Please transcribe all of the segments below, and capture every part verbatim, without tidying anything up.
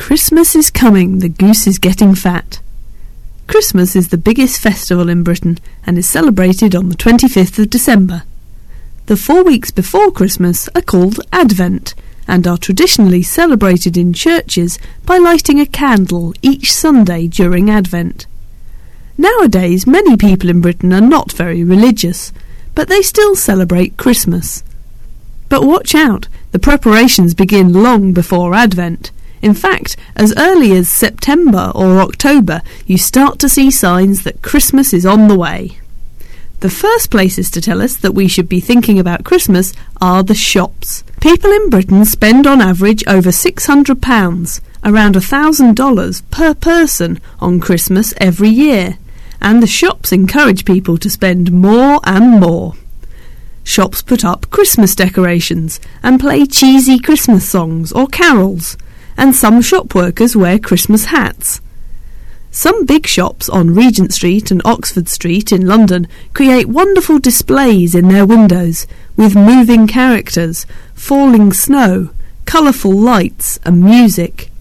Christmas is coming, the goose is getting fat. Christmas is the biggest festival in Britain and is celebrated on the twenty-fifth of December. The four weeks before Christmas are called Advent and are traditionally celebrated in churches by lighting a candle each Sunday during Advent. Nowadays, many people in Britain are not very religious, but they still celebrate Christmas. But watch out, the preparations begin long before Advent. In fact, as early as September or October, you start to see signs that Christmas is on the way. The first places to tell us that we should be thinking about Christmas are the shops. People in Britain spend on average over six hundred pounds, around one thousand dollars per person, on Christmas every year, and the shops encourage people to spend more and more. Shops put up Christmas decorations and play cheesy Christmas songs or carols, and some shop workers wear Christmas hats. Some big shops on Regent Street and Oxford Street in London create wonderful displays in their windows with moving characters, falling snow, colourful lights and music.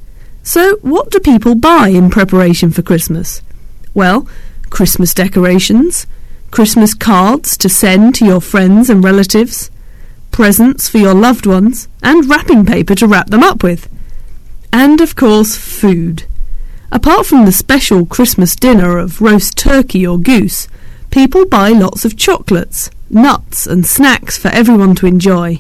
So what do people buy in preparation for Christmas? Well, Christmas decorations, Christmas cards to send to your friends and relatives, presents for your loved ones, and wrapping paper to wrap them up with. And, of course, food. Apart from the special Christmas dinner of roast turkey or goose, people buy lots of chocolates, nuts and snacks for everyone to enjoy.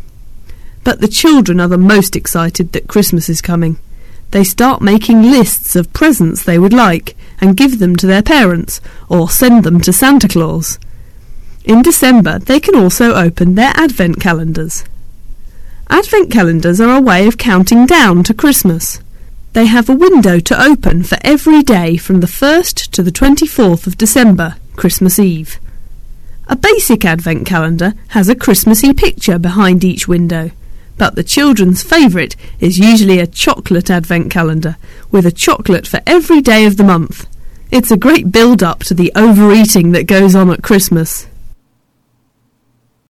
But the children are the most excited that Christmas is coming. They start making lists of presents they would like and give them to their parents or send them to Santa Claus. In December, they can also open their Advent calendars. Advent calendars are a way of counting down to Christmas. They have a window to open for every day from the first to the twenty-fourth of December, Christmas Eve. A basic Advent calendar has a Christmassy picture behind each window, but the children's favourite is usually a chocolate Advent calendar, with a chocolate for every day of the month. It's a great build-up to the overeating that goes on at Christmas.